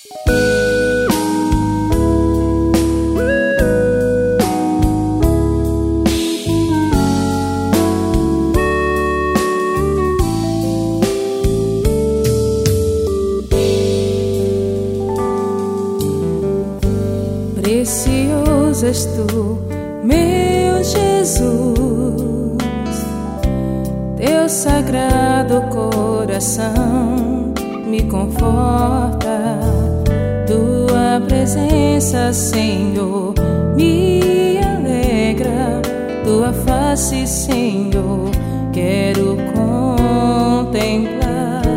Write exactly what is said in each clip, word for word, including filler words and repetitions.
Precioso és tu, meu Jesus, teu sagrado coração me conforta, tua presença, Senhor, me alegra, tua face, Senhor, quero contemplar.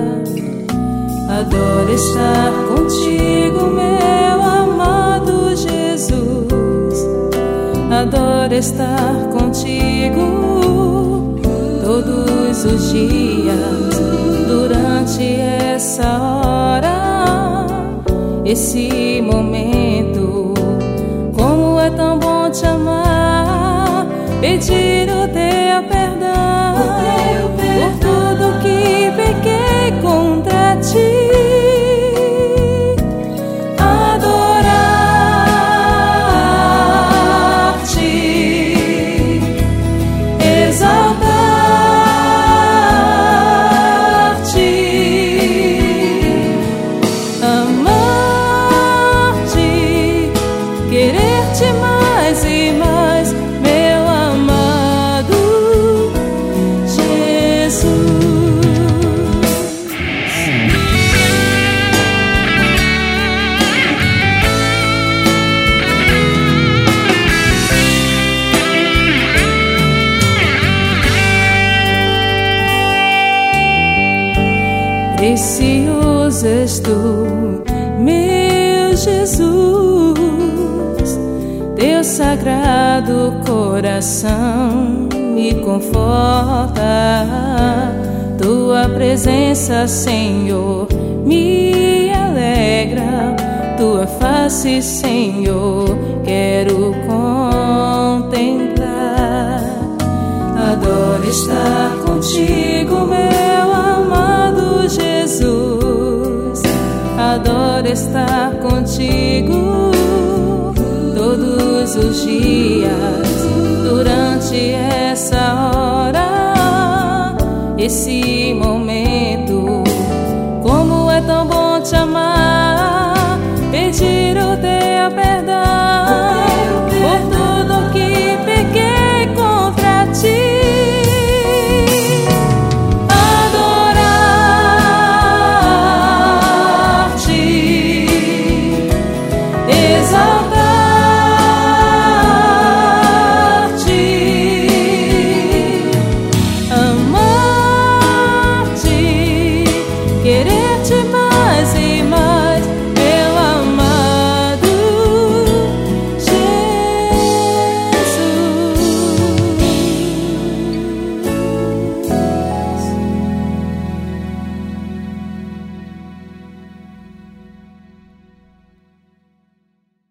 Adoro estar contigo, meu amado Jesus, adoro estar contigo todos os dias, durante essa hora, esse momento. Como é tão bom te amar, pedir o teu perdão, o teu perdão por tudo que pequei contra ti. Querer-te mais e mais, meu amado Jesus. Precioso és tu, meu Jesus, teu sagrado coração me conforta, tua presença, Senhor, me alegra, tua face, Senhor, quero contemplar. Adoro estar contigo, meu amado Jesus, adoro estar contigo todos os dias, durante essa hora, esse momento.